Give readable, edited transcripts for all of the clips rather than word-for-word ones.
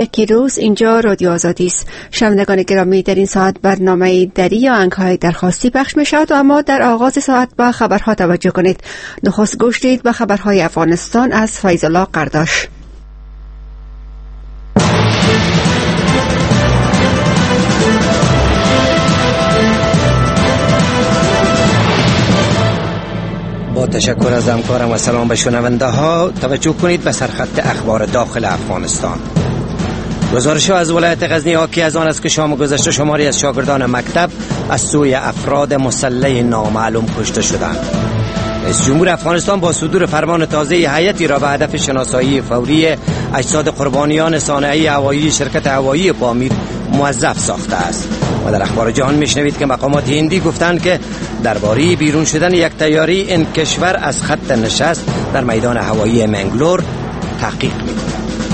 یکی روز اینجا رادیو آزادی است. شنوندگان گرامی، در این ساعت برنامه دری یا انکای درخواستی پخش می شود و اما در آغاز ساعت با خبرها توجه کنید. نخست گوش دید به خبرهای افغانستان از فیض الله قرداش. با تشکر از همکارم و سلام به شنونده ها. توجه کنید به سرخط اخبار داخل افغانستان. گزارش از ولایت غزنی حاکی از آن است که شام گذشته شماری از شاگردان مکتب از سوی افراد مسلح نامعلوم کشته شدند. رئیس جمهور افغانستان با صدور فرمان تازه هیئتی را به هدف شناسایی فوری اجساد قربانیان صانعه هوایی شرکت هوایی پامیر موظف ساخته است. و در اخبار جهان میشنوید که مقامات هندی گفتند که درباره بیرون شدن یک طیاره این کشور از خط نشست در میدان هوایی منگلور تحقیق می‌کنند.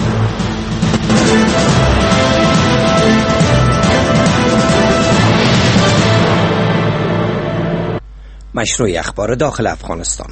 مشروع اخبار داخل افغانستان.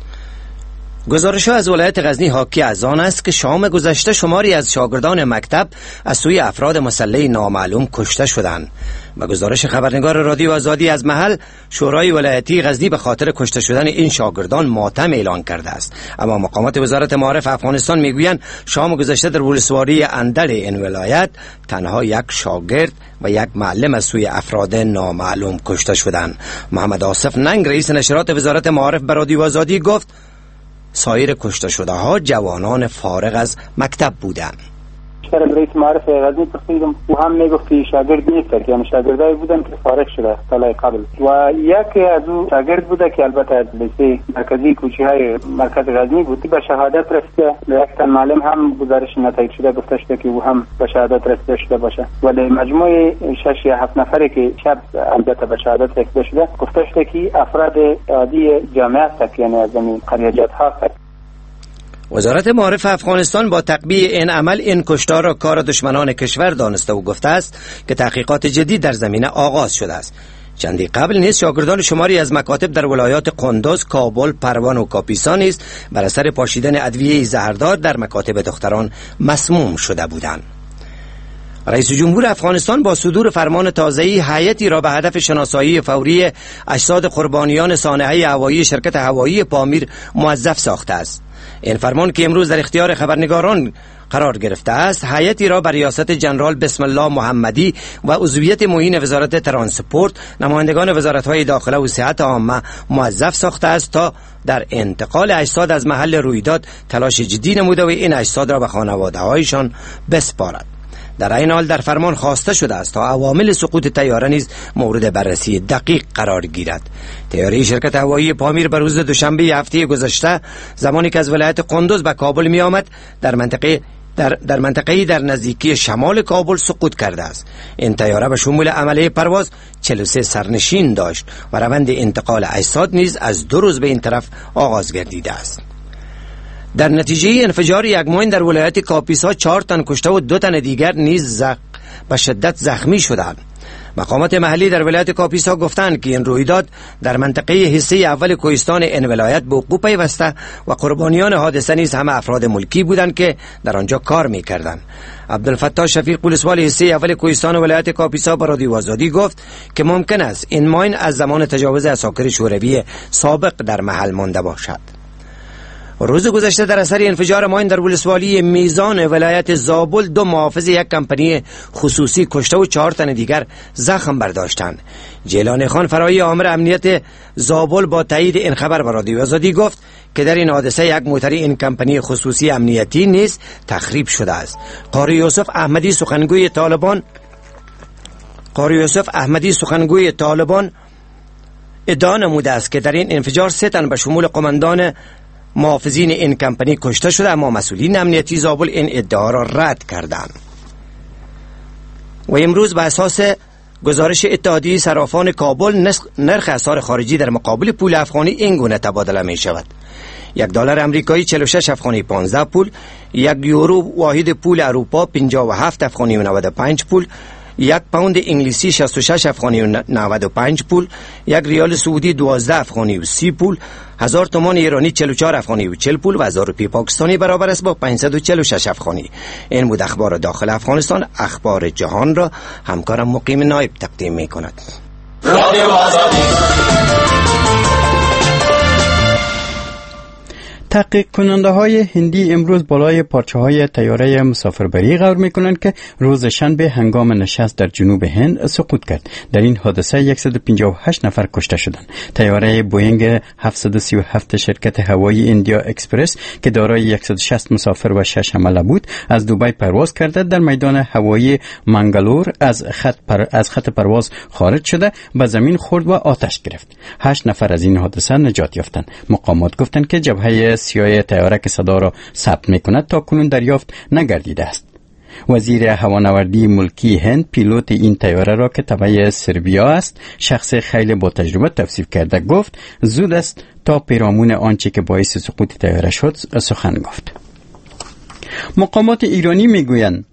گزارش از ولایت غزنی حاکی از آن است که شام گذشته شماری از شاگردان مکتب از سوی افراد مسلح نامعلوم کشته شدند. به گزارش خبرنگار رادیو آزادی از محل، شورای ولایتی غزنی به خاطر کشته شدن این شاگردان ماتم اعلان کرده است. اما مقامات وزارت معارف افغانستان میگویند شام گذشته در ولسوالی اندر این ولایت تنها یک شاگرد و یک معلم از سوی افراد نامعلوم کشته شدند. محمد آصف ننگ، رئیس نشرات وزارت معارف، به رادیو آزادی گفت سایر کشته شده ها جوانان فارغ از مکتب بودند. رئیس معارف غزنی پرسیدم و هم میگفت که شاگرد نیست، که هم شاگردایی بودن که فارغ شده سال قبل و یکی از اون شاگرد بوده که البته از لیسه مرکزی کوچه های مرکز غزنی بود به شهادت رسیده. یک تن معلم هم گزارش نتایج شده گفته شده که او هم به شهادت رسیده شده باشه، ولی مجموع 6 یا 7 نفری که شب البته به شهادت رسیده شده گفته شده که افراد عادی جامعه است، یعنی از این قریجات ها. وزارت معارف افغانستان با تقبیح این عمل این کشتار را کار دشمنان کشور دانسته و گفته است که تحقیقات جدی در زمینه آغاز شده است. چندی قبل نیز شاگردان شماری از مکاتب در ولایات قندوز، کابل، پروان و کاپیسا نیز بر اثر پاشیدن ادویه زهردار در مکاتب دختران مسموم شده بودند. رئیس جمهور افغانستان با صدور فرمان تازه‌ای هیئتی را به هدف شناسایی فوری اجساد قربانیان صانعه هوایی شرکت هوایی پامیر موظف ساخته است. این فرمان که امروز در اختیار خبرنگاران قرار گرفته است، هیئتی را بر ریاست جنرال بسم الله محمدی و عضویت معین وزارت ترانسپورت، نمایندگان وزارت‌های داخله و صحت عامه موظف ساخته است تا در انتقال اجساد از محل رویداد تلاش جدی نموده و این اجساد را به خانواده‌هایشان بسپارد. در این حال در فرمان خواسته شده است تا عوامل سقوط طیاره نیز مورد بررسی دقیق قرار گیرد. طیاره شرکت هوایی پامیر بر روز دوشنبه هفته گذشته زمانی که از ولایت قندوز به کابل می آمد در منطقه‌ای در نزدیکی شمال کابل سقوط کرده است. این طیاره به شمول عمله پرواز 43 سرنشین داشت و روند انتقال اجساد نیز از 2 روز به این طرف آغاز گردیده است. در نتیجه انفجار یک ماین در ولایت کاپیسا 4 تن کشته و 2 تن دیگر نیز به شدت زخمی شدند. مقامات محلی در ولایت کاپیسا گفتند که این رویداد در منطقه حصه اول کوهستان این ولایت به وقوع پیوسته و قربانیان حادثه نیز همه افراد ملکی بودند که در آنجا کار می‌کردند. عبدالفتاح شفیق، پلیسوال حصه اول کوهستان ولایت کاپیسا، به رادیو آزادی گفت که ممکن است این ماین از زمان تجاوز عساکر شوروی سابق در محل مانده باشد. روز گذشته در اثر انفجار ماین در ولسوالی میزان ولایت زابل 2 محافظ یک کمپانی خصوصی کشته و 4 تن دیگر زخم برداشتند. جیلان خان، فرایی آمر امنیت زابل، با تایید این خبر به رادیو آزادی گفت که در این حادثه یک موتر این کمپانی خصوصی امنیتی نیز تخریب شده است. قاری یوسف احمدی، سخنگوی طالبان ادعا نموده است که در این انفجار 3 تن به شمول قماندان محافظین این کمپانی کشته شده، اما مسئولین امنیتی زابل این ادعا را رد کردند. و امروز به اساس گزارش اتحادیه صرافان کابل نرخ اسعار خارجی در مقابل پول افغانی این گونه تبادله می شود: $1 امریکایی 46 افغانی 15 پول، 1 یورو واحد پول اروپا 57 افغانی و 95 پول، $1 یک پوند انگلیسی 66 افغانی و 95 پول، یک ریال سعودی 12 افغانی و 30 پول، 1000 تومان ایرانی 44 افغانی و 40 پول و 1000 روپیه پاکستانی برابر است با 546 افغانی. این بود اخبار داخل افغانستان. اخبار جهان را همکارم مقیم نایب تقدیم می کند. رادیو آزادی. تحقیق کننده های هندی امروز بالای پارچه های طیاره مسافربری غور می کنند که روز شنبه هنگام نشست در جنوب هند سقوط کرد. در این حادثه 158 نفر کشته شدند. طیاره بوینگ 737 شرکت هوایی ایندیا اکسپرس که دارای 160 مسافر و 6 حمله بود از دوبی پرواز کرده در میدان هوایی منگلور از خط پرواز خارج شده به زمین خورد و آتش گرفت. 8 نفر از این حادثه نجات یافتند. مقامات گفتند که جبهه سیاه طیاره که صدا را ثبت می‌کند تا کنون دریافت نگردیده است. وزیر هوانوردی ملکی هند پیلوت این طیاره را که تبع سربیا است شخص خیلی با تجربه توصیف کرده. گفت زود است تا پیرامون آنچه که باعث سقوط طیاره شد سخن گفت. مقامات ایرانی میگویند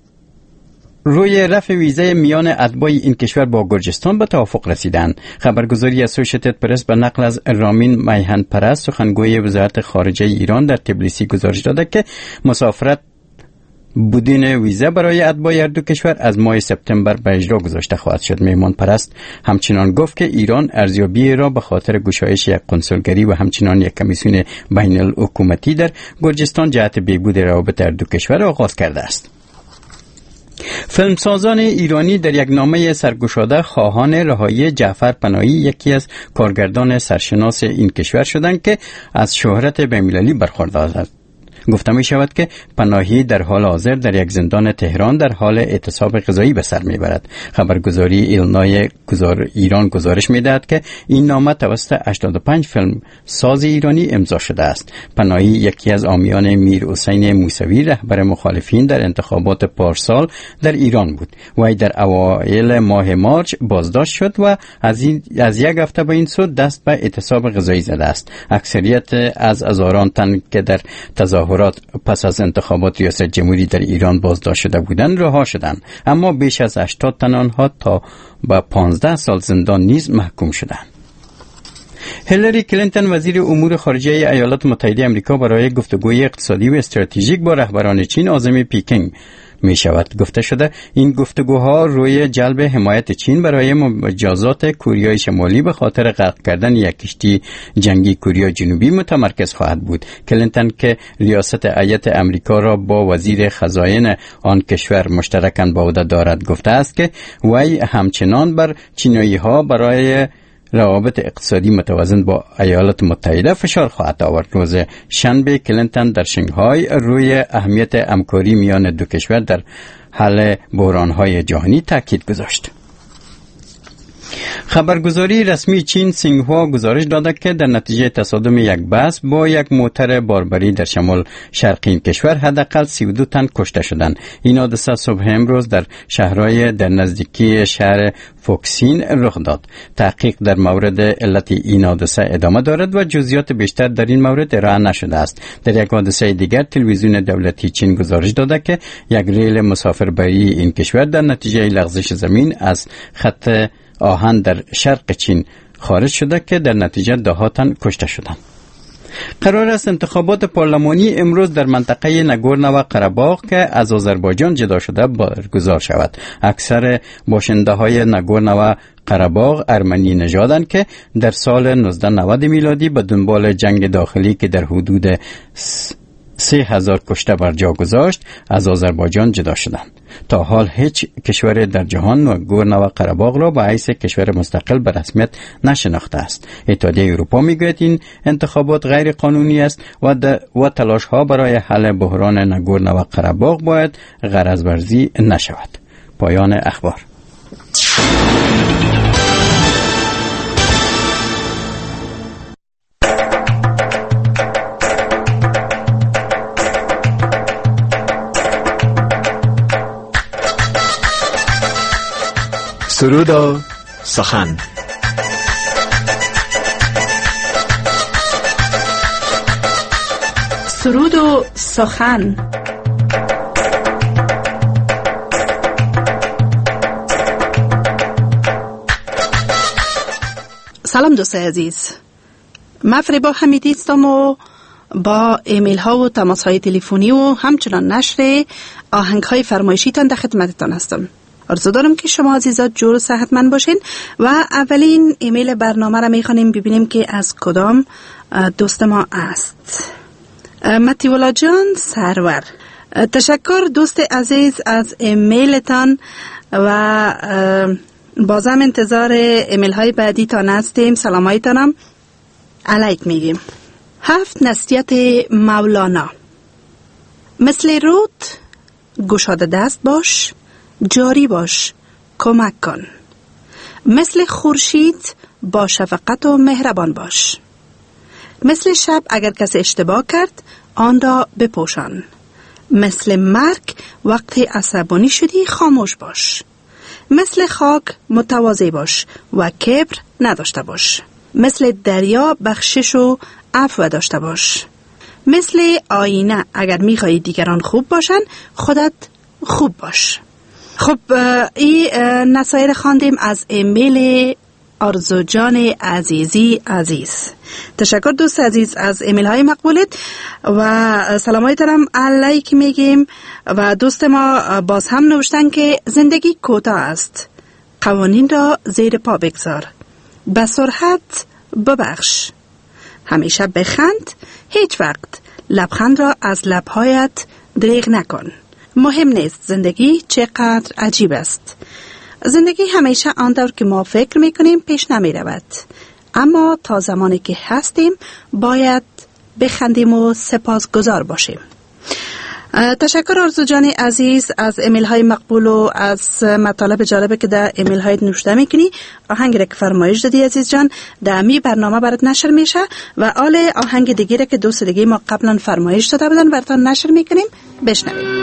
روی رفع ویزه میان اتباع این کشور با گرجستان به توافق رسیدند. خبرگزاری اسوشیتد پرس به نقل از رامین میهن پرست سخنگوی وزارت خارجه ایران در تبلیسی گزارش داده که مسافرت بودن ویزه برای اتباع هر دو کشور از ماه سپتامبر به اجرا گذاشته خواهد شد. میهن پرست همچنان گفت که ایران ارزیابی را به خاطر گشایش یک قنسولگری و همچنان یک کمیسیون بین الحکومتی در گرجستان جهت بهبود روابط هر دو کشور آغاز کرده است. فیلمسازان ایرانی در یک نامه سرگشاده خواهان رهایی جعفر پناهی یکی از کارگردان سرشناس این کشور شدند که از شهرت بین‌المللی برخوردار است. گفته می شود که پناهی در حال حاضر در یک زندان تهران در حال اعتصاب غذایی به سر می برد. خبرگزاری ایلنای ایران گزارش می دهد که این نامه توسط 85 فیلم ساز ایرانی امضا شده است. پناهی یکی از حامیان میر حسین موسوی رهبر مخالفین در انتخابات پارسال در ایران بود. وی در اوایل ماه مارچ بازداشت شد و از یک هفته به این سو دست به اعتصاب غذایی زده است. اکثریت از هزاران تن که در تظاهرات پس از انتخابات ریاست جمهوری در ایران بازداشت شده بودند رها شدند، اما بیش از 80 تن آنها تا به 15 سال زندان نیز محکوم شدند. هیلاری کلینتون وزیر امور خارجه ایالات متحده آمریکا برای گفتگوی اقتصادی و استراتژیک با رهبران چین عازم پکینگ می شود. گفته شده این گفتگوها روی جلب حمایت چین برای مجازات کوریای شمالی به خاطر غرق کردن یک کشتی جنگی کوریا جنوبی متمرکز خواهد بود. کلینتون که ریاست هیئت آمریکا را با وزیر خزاین آن کشور مشترکاً به عهده دارد گفته است که وی همچنان بر چینی‌ها برای روابط اقتصادی متوازن با ایالات متحده فشار خواهد آورد. روز شنبه کلینتون در شنگهای روی اهمیت همکاری میان دو کشور در حل بحران‌های جهانی تاکید گذاشت. خبرگزاری رسمی چین سینگهوا گزارش داده که در نتیجه تصادم یک بس با یک موتر باربری در شمال شرقی این کشور حداقل 32 تن کشته شدند. این حادثه صبح امروز در شهرهای در نزدیکی شهر فوکسین رخ داد. تحقیق در مورد علت این حادثه ادامه دارد و جزئیات بیشتر در این مورد ارائه نشده است. در یک حادثه دیگر تلویزیون دولتی چین گزارش داده که یک ریل مسافربری این کشور در نتیجه لغزش زمین از خط آهن در شرق چین خارج شده که در نتیجه 10 تن کشته شدند. قرار است انتخابات پارلمانی امروز در منطقه ناگورنو قره‌باغ که از آذربایجان جدا شده برگزار شود. اکثر باشنده‌های ناگورنو قره‌باغ ارمنی نژادند که در سال 1990 میلادی به دنبال جنگ داخلی که در حدود 3000 کشته بر جا گذاشت از آذربایجان جدا شدند. تا حال هیچ کشور در جهان ناگورنو قره‌باغ را به حیث کشور مستقل به رسمیت نشناخته است. اتحادیه اروپا میگوید این انتخابات غیر قانونی است و تلاش ها برای حل بحران ناگورنو قره‌باغ باید غرض ورزی نشود. پایان اخبار. سرود و سخن. سرود و سخن. سلام دوستای عزیز، من فریبا حمیدی هستم و با ایمیل ها و تماس های تلفنی و همچنان نشر آهنگ های فرمایشی تان در خدمتتان هستم. آرزو دارم که شما عزیزات جور و صحتمند باشین و اولین ایمیل برنامه را میخوانیم ببینیم که از کدام دوست ما است. متیولا جان سرور، تشکر دوست عزیز از ایمیلتان و بازم انتظار ایمیل های بعدی تان هستیم. سلامایتانم علیک میگیم. 7 نصیحت مولانا. مثل رود گشاده دست باش، جاری باش، کمک کن. مثل خورشید با شفقت و مهربان باش. مثل شب اگر کسی اشتباه کرد آن را بپوشان. مثل مرگ وقتی عصبانی شدی خاموش باش. مثل خاک متواضع باش و کبر نداشته باش. مثل دریا بخشش و عفو داشته باش. مثل آینه اگر میخوایی دیگران خوب باشن خودت خوب باش. خب این نصایح خواندیم از ایمیل آرزو جان عزیزی عزیز. تشکر دوست عزیز از ایمیل های مقبولت و سلامایترم علیک میگیم. و دوست ما باز هم نوشتن که زندگی کوتاه است، قوانین را زیر پا بگذار، به سرعت ببخش، همیشه بخند، هیچ وقت لبخند را از لبهایت دریغ نکن. مهم نیست زندگی چقدر عجیب است. زندگی همیشه آنطور که ما فکر میکنیم پیش نمی رود، اما تا زمانی که هستیم باید بخندیم و سپاسگزار باشیم. تشکر آرزو جان عزیز از ایمیل های مقبول و از مطالب جالبه که در ایمیل های نوشته میکنی. آهنگ را که فرمایش دادی عزیز جان در می برنامه برات نشر میشه و آل آهنگ دیگه را که دوست دیگه ما قبلا فرمایش داده بودن براتون نشر میکنیم. بشنویم.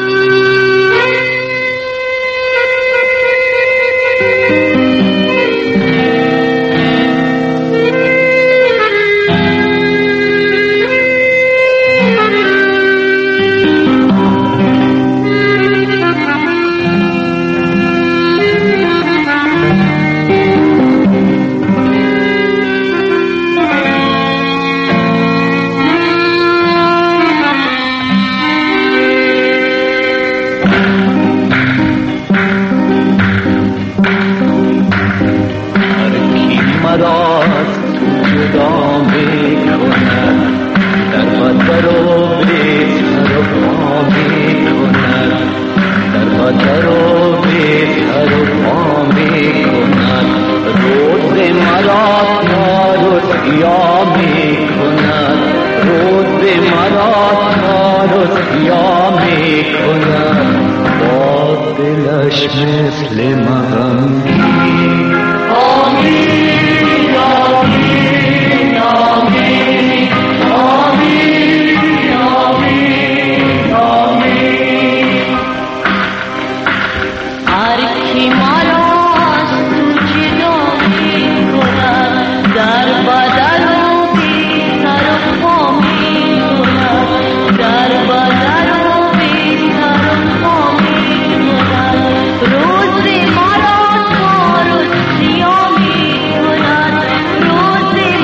روز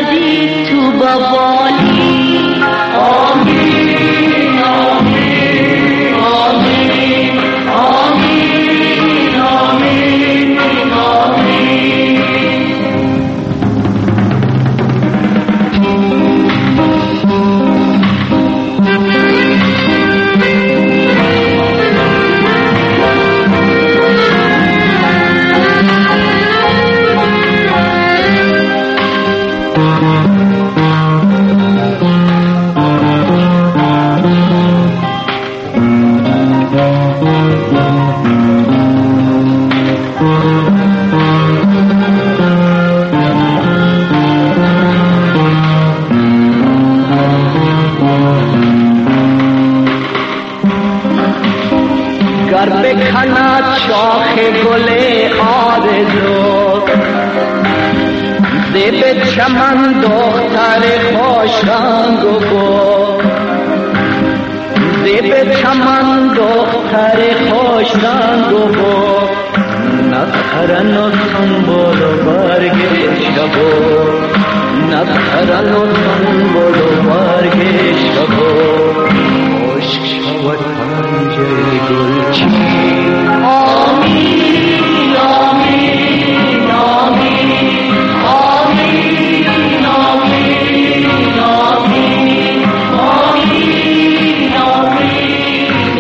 جدید تو بابانی. آمین آمین آمین آمین آمین آمین. گر بکند شاخ گل آرزو، زیب چمن دختر خوش رنگ و بو، زیب چمن دختر خوش رنگ و بو، نتخرن و سنبول و برگ شبو، نتخرن و سنبول و برگ شبو. عشق شود پنجه گلچین. آمین آمین آمین آمین آمین آمین آمین آمین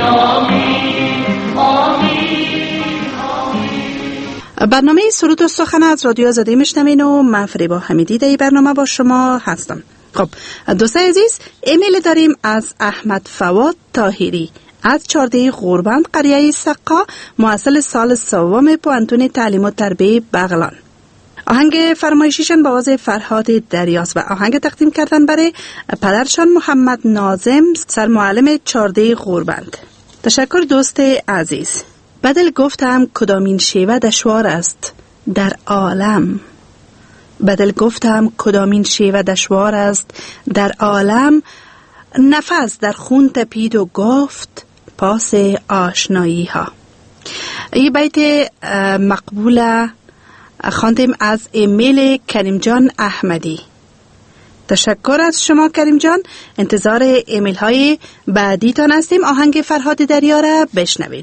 آمین. برنامه سرود و سخن از رادیو آزادی میشنوین و من فریبا حمیدی در این برنامه با شما هستم. خب دوستان عزیز، ایمیل داریم از احمد فواد طاهری از 14 غوربند قریه سقا، محصل سال سوم پوانتون تعلیم و تربیه بغلان. آهنگ فرمایشیشان با آواز فرهاد دریاست و آهنگ تقدیم کردن برای پدرشان محمد ناظم، سرمعلم 14 غوربند. تشکر دوست عزیز. بدل گفتم کدامین شیوه دشوار است در عالم، بدل گفتم کدامین شیوه دشوار است در عالم، نفس در خون تپید و گفت پاس آشنایی ها. این بیت مقبول خواندیم از ایمیل کریم جان احمدی. تشکر از شما کریم جان. انتظار ایمیل های بعدی تان هستیم. آهنگ فرهاد دریا را بشنوین.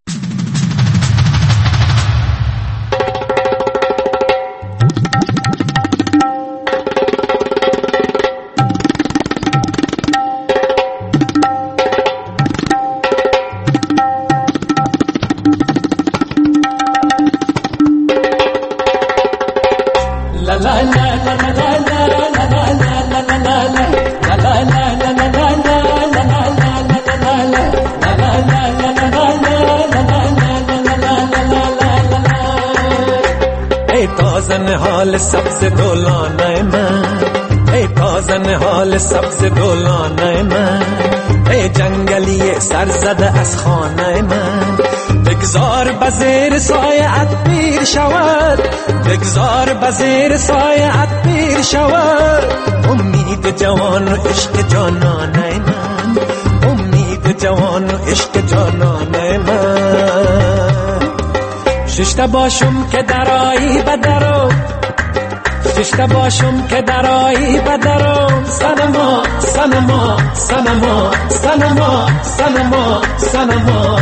حال سبز دولانه من، ای تازن حال سبز دولانه من، ای جنگلی سرزده از خانه من، بگذار بزیر سایه‌ات پیر شود، بگذار بزیر سایه‌ات پیر شود، امید جوان و عشق جانانه من، امید جوان و عشق جانانه من. ششته باشم که درایی بدرم، ششته باشم که درایی بدرم، سنما سنما سنما سنما سنما سنما،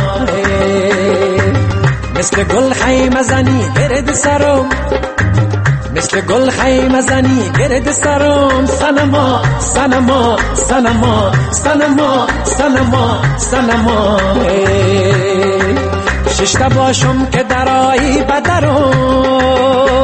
مثل گل خیمه زنی گرد سرم، مثل گل خیمه زنی گرد سرم، سنما سنما سنما سنما سنما سنما، ششته باشم که درایی بدرم.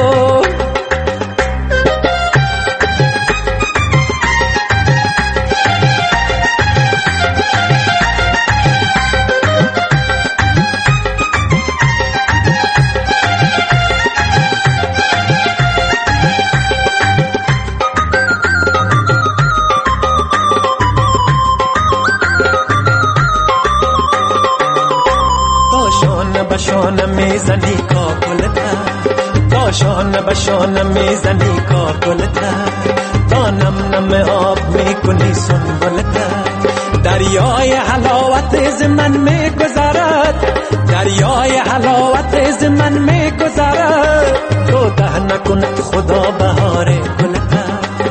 بشانه میزنی کاکلتا، داشانه بشانه میزنی کاکلتا، تا نم نم آب میکنی سنبلتا، دریای حلاوت از من میگذرد، دریای حلاوت از من میگذرد، تو ده نکند خدا بهار گلتا،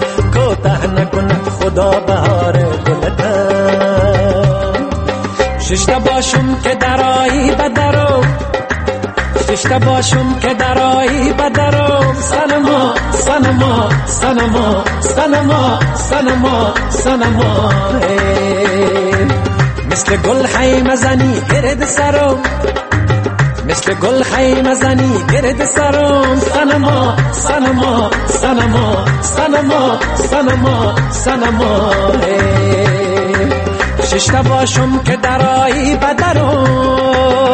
ششتا باشم که درایی بدرو ششتا باشم که درایی بدرو سنما سنما سنما سنما سنما سنما مثل گل خیمه زنی گرد سرم مثل گل خیمه زنی گرد سرم سنما سنما سنما سنما سنما سنما ششتا باشم که درایی بدرم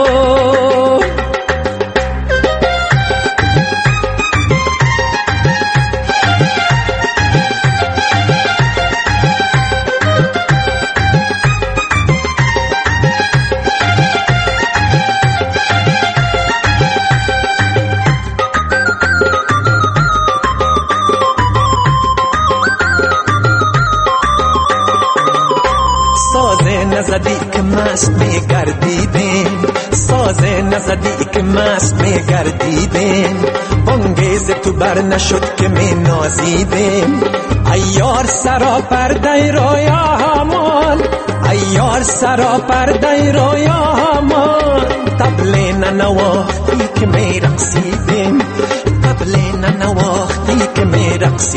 نزدی که مست میگردیدیم سازه نزدی که مست میگردیدیم بانگیز تو بر نشد که می نازیدیم ایار سرا پرده رویا همان ایار سرا پرده رویا همان طبل ننواختی که می رقصیدیم طبل ننواختی که می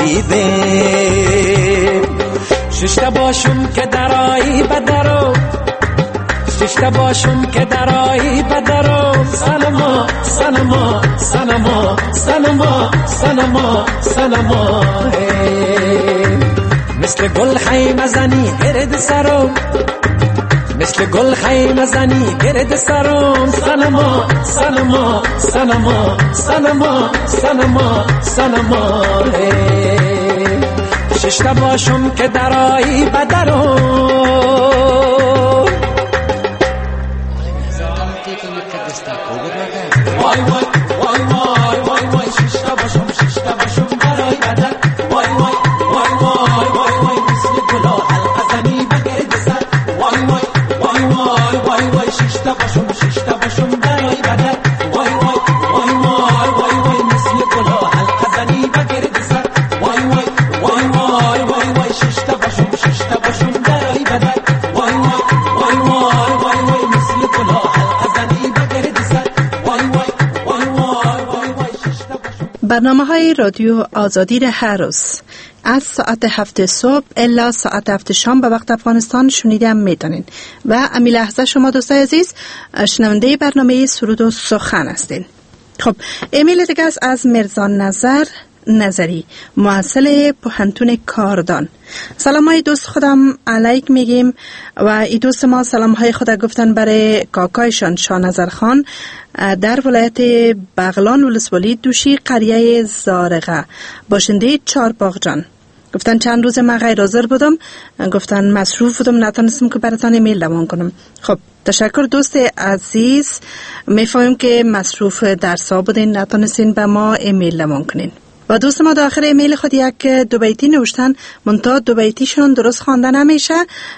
رقصیدیم ششتا باشم که درایی بدرو ششتا باشم که درایی بدرو سنما سنما سنما سنما سنما سنما مثل گل خیمه زنی گرد سرم مثل گل خیمه زنی گرد سرم سنما سنما سنما سنما سنما سنما ششتا باشم که درایی بدرم وای وای وای وای وای وای ششتا باشم درایی بدر وای وای وای وای وای وای مثل گلا حلقه زنی بگرد سر وای وای وای وای وای وای ششتا باشم درایی بدر وای وای وای وای وای وای مثل گلا حلقه زنی بگرد سر وای وای وای وای وای وای ششتا باشم درایی بدر وای وای وای وای وای وای مثل گلا حلقه زنی بگرد سر وای وای وای وای وای وای ششتا باشم. برنامه‌های رادیو آزادی را هر روز از ساعت 7 صبح الا ساعت 7 شام به وقت افغانستان شنیده میتونین و امی لحظه شما دوستای عزیز شنونده برنامه سرود و سخن هستین. خب ایمیل دیگه از مرزا نظری محصل پوهنتون کاردان. سلام های دوست خودم علیک میگیم و ای دوست ما سلام های خود گفتن برای کاکایشان شاه نظر خان در ولایت بغلان ولسوالی دوشی قریه زارقه باشنده چارباغجان. گفتن چند روز من غیر حاضر بودم، گفتن مصروف بودم نتونستم که براتان ایمیل روان کنم. خب تشکر دوست عزیز، میفهمیم که مصروف درسا بودین نتونستین به ما ایمیل روان کنین. و دوست ما در آخر ایمیل خود یک دو بیتی نوشتن منتها دو بیتیشون درست خوانده نمیشه،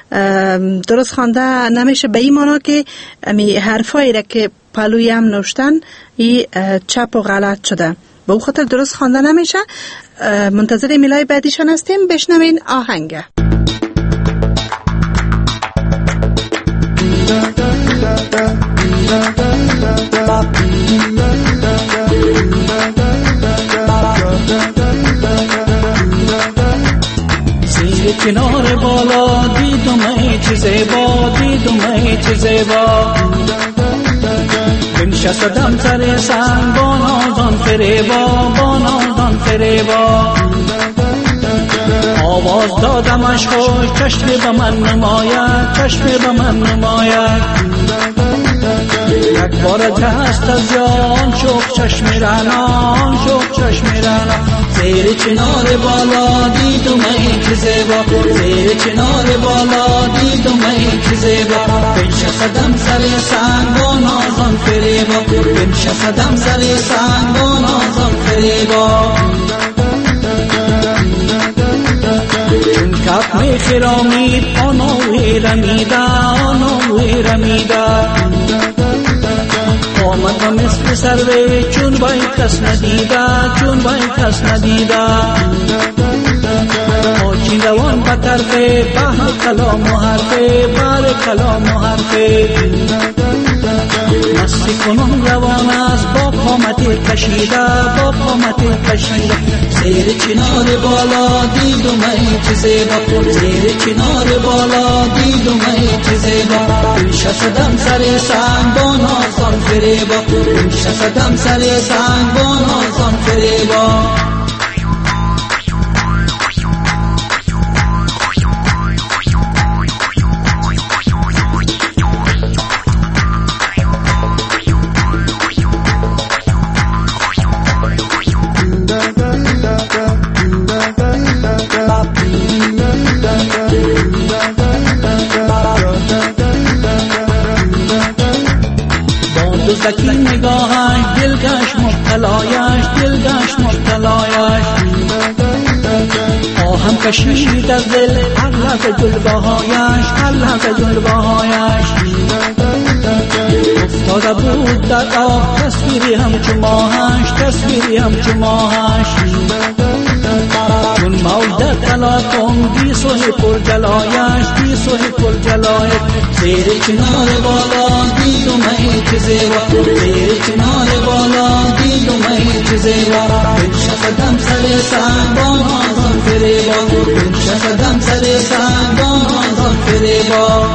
به این معنا که امی حرفایی را که پلوی هم نوشتن ای چپ و غلط شده، به اون خاطر درست خوانده نمیشه. منتظر ایمیلای بعدیشون هستیم. بشنوین آهنگ. زیر کنار بالا دیدم ای چه زیبا، دیدم ای چه زیبا، بنشستم سر سنگ با نازان فریبا، با نازان فریبا، آواز دادمش خوش چشم به من نماید، چشم به من نماید، یک بار دست از جان شوق چشم رنان، شوق چشم رنان، زیر چنار بالا دیدم ای که زیبا، زیر چنار بالا دیدم ای که زیبا، بنشستم سر سنگ و نازان فریبا، بنشستم سر سنگ و نازان فریبا، چون کف می خرامید آنوی رمیده، آنوی رمیده، آمد و مثل سروی چون باید کس ندیده، چون باید کس ندیده، آچین روان پتر حرفه بحر کلام و حرفه بار کلام و حرفه مستی کنون روان است با قامت کشیده با قامت کشیده زیر چنار بالا دید و می چه زیبا زیر چنار بالا دید و می چه زیبا شصدم سر سنگ با نازان فریبا شصدم سر سنگ با نازان فریبا دزدکی نگاهش دلگشت مبتلایش دلگشت مبتلایش آهم کشید از دل هر لحظه جلوهایش هر لحظه جلوهایش افتاده بود در آب تصویری همچو ماهش تصویری همچو ماهش چون موج در تلاطم گیسوی پر جلایش گیسوی پر جلایش زیر چنار بالا دید و می چه زیبا زیر چنار بالا دید و می چه زیبا شصدم سر سنگ با نازان فریبا شصدم سر سنگ با نازان فریبا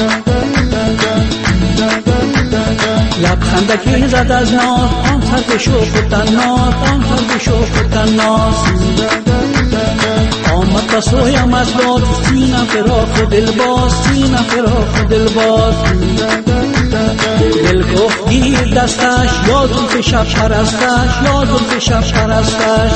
لبخندکی زد از ناز آن سر شوق و تناز آن سر شوق و تناز آمد بسویم از لطف سینم فراخ دل باز سینم فراخ دل باز دل گفت گیر دستش یا زلف شب پرستش یا زلف شب پرستش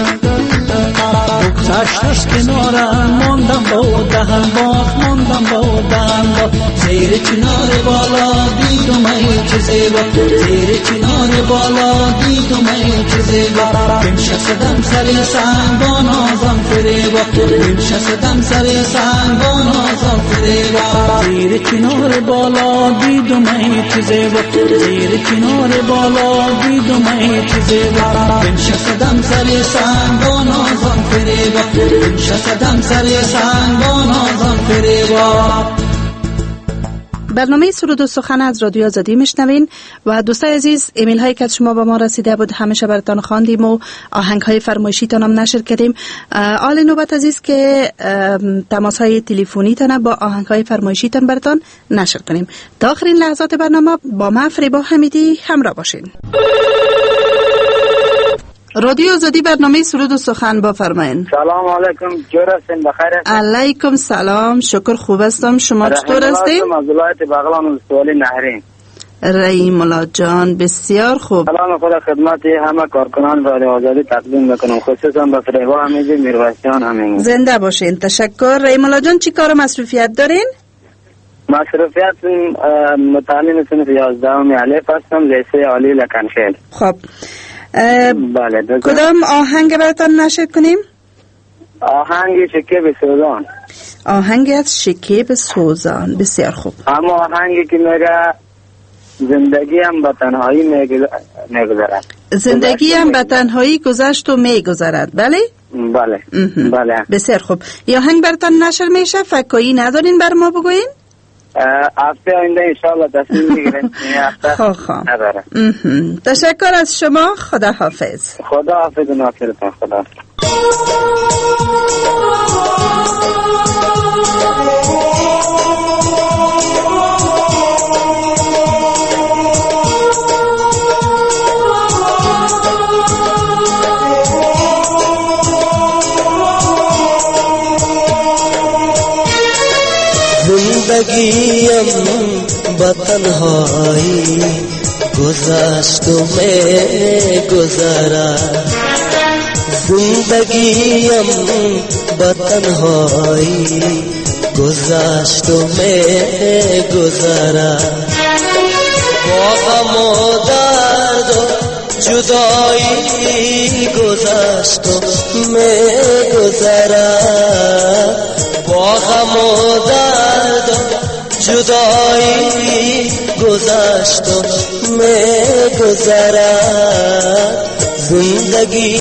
بگذشت از کنارم ماندم با دهن باز ماندم با دهن باز زیر چنار بالا دید و می چه زیبا زیر چنار بالا دید و می چه زیبا بنشستم سر سنگ با نازم فریبا بنشستم سر سنگ با نازم فریبا زیر چنار بالا دید و می چه زیبا زیر چنار بالا دید و می چه زیبا بنشستم سر سنگ با نازم فریبا بنشستم سر سنگ با نازم فریبا. برنامه سرود و سخن از رادیو آزادی میشنوین و دوستای عزیز ایمیل هایی که از شما به ما رسیده بود همیشه براتون خواندیم و آهنگ های فرمایشی تان هم نشر کردیم. آل نوبت عزیز که تماس های تلفنی تان با آهنگ های فرمایشی تان براتون نشر کنیم. تا آخرین لحظات برنامه با من فریبا حمیدی همراه باشین. رادیو آزادی برنامه سرود و سخن با فرمایین. سلام علیکم، جور هستین؟ بخیر هستین؟ علیکم سلام، شکر خوب هستم. شما چطور هستین؟ از ولایت بغلان ولسوالی نهرین. رحیم الله جان بسیار خوب. سلام خدا خدمت همه کارکنان رادیو آزادی تقدیم میکنم، خصوصا به فریبا حمیدی میروشیان همین. زنده باشین. تشکر. رحیم الله جان چی کار مصروفیت دارین؟ مصروفیت متعلم صنف 11 الف هستم، لیسه عالی لکنشهر. خب بله. کدام آهنگ براتون نشر کنیم؟ آهنگ شکیب سوزان. آهنگ از شکیب سوزان. بسیار خوب. اما آهنگی که میگه زندگی هم به تنهایی میگذرد. زندگی هم به تنهایی گذشت و میگذرد. بله؟ بله. بله. بسیار خوب. یا آهنگ براتون نشر میشه؟ فکایی ندارین بر ما بگوین؟ هفته آینده انشاءالله تصمیم میگیریم. نداره. تشکر از شما. خدا حافظ. خدا حافظ. ناصرتان. خدا. زندگیم با تنهایی گذشت و می گذرد. زندگیم با تنهایی گذشت و می گذرد. با غم و درد و جدایی گذشت و می گذرد. با غم و درد و جدایی گذشت و می گذرد. زندگی